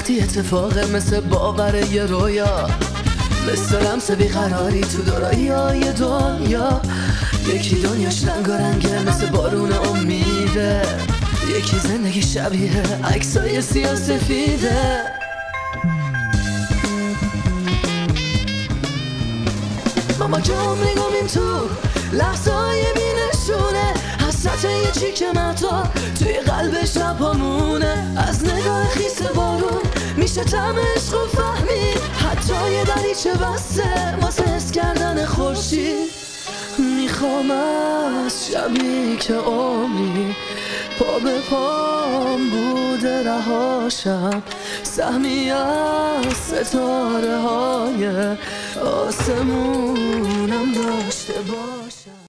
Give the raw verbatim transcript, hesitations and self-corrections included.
وقتی اتفاقه مثل باور یه رویا، مثل رمز بیقراری تو دورایی های دنیا. یکی دنیاش رنگ و رنگه مثل بارون امیده، یکی زندگی شبیه عکسای سیاه سفیده. ماما که عمری گمیم تو لحظه های بینشونه، حسرت یه چیک متا توی قلب شب همونه. از نگاه خیس بارون میشه طعم عشق و فهمید، حتی یه دریچه بسته واسه حس کردن خورشید. میخوام از شبی که عمری پا به پام بوده رهاشم، سهمی از ستاره های آسمونم داشته باشم.